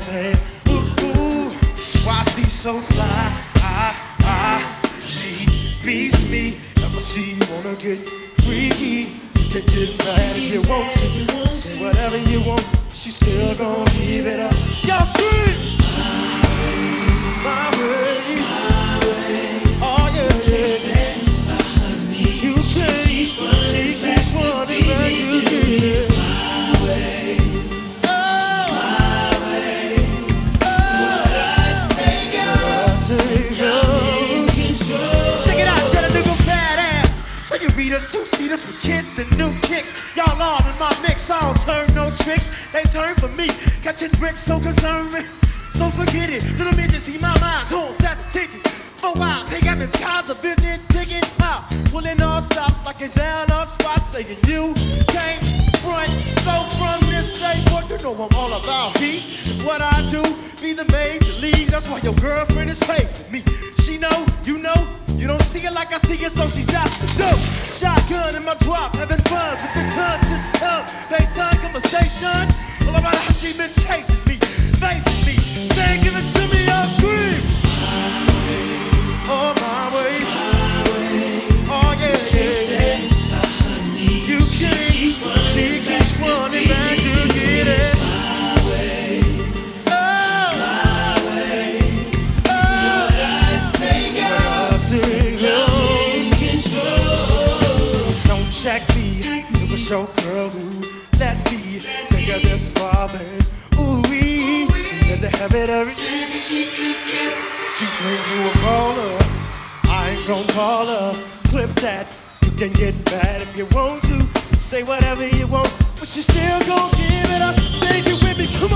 say, ooh, ooh, why she so fly? She beats me. Ever see you wanna get freaky? You can get mad if you want to. Say whatever you want, she still gon' give it up. Y'all scream! My way, my way. Oh yeah, yeah. You can't. She keeps wanting that you get it. My way. Oh, my way. Oh, what I say goes. Check it out, Chattanooga badass. So you read us, two-seaters for kids and new kicks. Y'all all in my mix, I don't turn no tricks. They turn for me, catching bricks, so concerned me. So forget it, little midget, see my mind's on attention. For a while, pay up in skies, a visit, digging out. Pulling all stops, locking down all spots, saying you can't front. So from this day forward, you know I'm all about heat. What I do, be the major league. That's why your girlfriend is paid to me. She know, you don't see it like I see it, so she's out the door. Shotgun in my drop, having fun with the consistent baseline conversation. All about how she been chasing me, facing me, saying give it to me, I'll scream. Oh my way, oh yeah, yeah. You can't, she keeps wanting back to get it. Don't check me, it was your girl who let me take her this far, man. Ooh-wee, she had to have it every chance she could get. She think you a baller, I ain't gon' call her. Clip that, you can get mad if you want to. Say whatever you want, but she still gon' give it up. Say you with me, come on.